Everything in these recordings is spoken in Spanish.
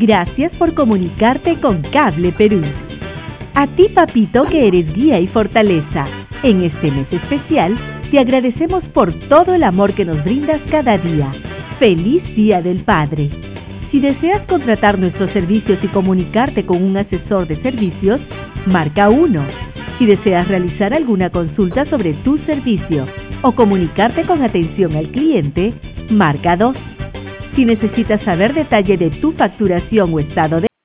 Gracias por comunicarte con Cable Perú. A ti, papito, que eres guía y fortaleza. En este mes especial, te agradecemos por todo el amor que nos brindas cada día. ¡Feliz Día del Padre! Si deseas contratar nuestros servicios y comunicarte con un asesor de servicios, marca 1. Si deseas realizar alguna consulta sobre tu servicio o comunicarte con atención al cliente, marca 2. Si necesitas saber detalle de tu facturación o estado de...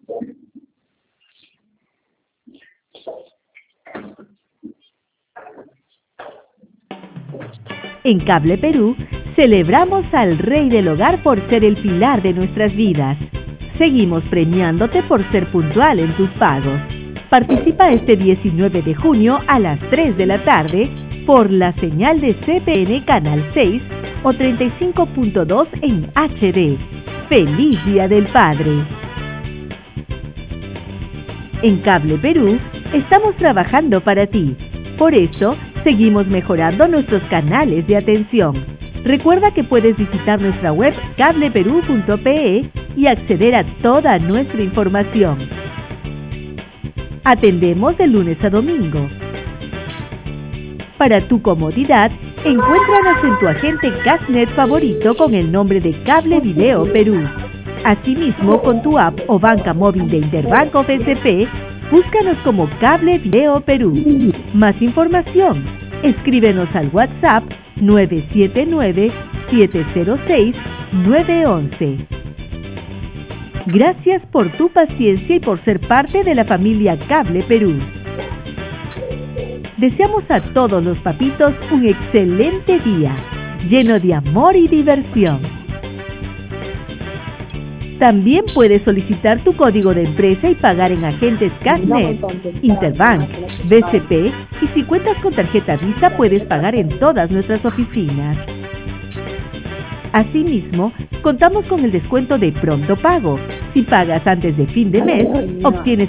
En Cable Perú, celebramos al Rey del Hogar por ser el pilar de nuestras vidas. Seguimos premiándote por ser puntual en tus pagos. Participa este 19 de junio a las 3 de la tarde por la señal de CPN Canal 6 o 35.2 en HD. ¡Feliz Día del Padre! En Cable Perú, estamos trabajando para ti. Por eso, seguimos mejorando nuestros canales de atención. Recuerda que puedes visitar nuestra web cableperú.pe y acceder a toda nuestra información. Atendemos de lunes a domingo. Para tu comodidad, encuéntranos en tu agente Cashnet favorito con el nombre de Cable Video Perú. Asimismo, con tu app o banca móvil de Interbank of SC, búscanos como Cable Video Perú. Más información, escríbenos al WhatsApp 979-706-911. Gracias por tu paciencia y por ser parte de la familia Cable Perú. Deseamos a todos los papitos un excelente día, lleno de amor y diversión. También puedes solicitar tu código de empresa y pagar en agentes Cashnet, Interbank, BCP y si cuentas con tarjeta Visa puedes pagar en todas nuestras oficinas. Asimismo, contamos con el descuento de Pronto Pago. Si pagas antes de fin de mes, obtienes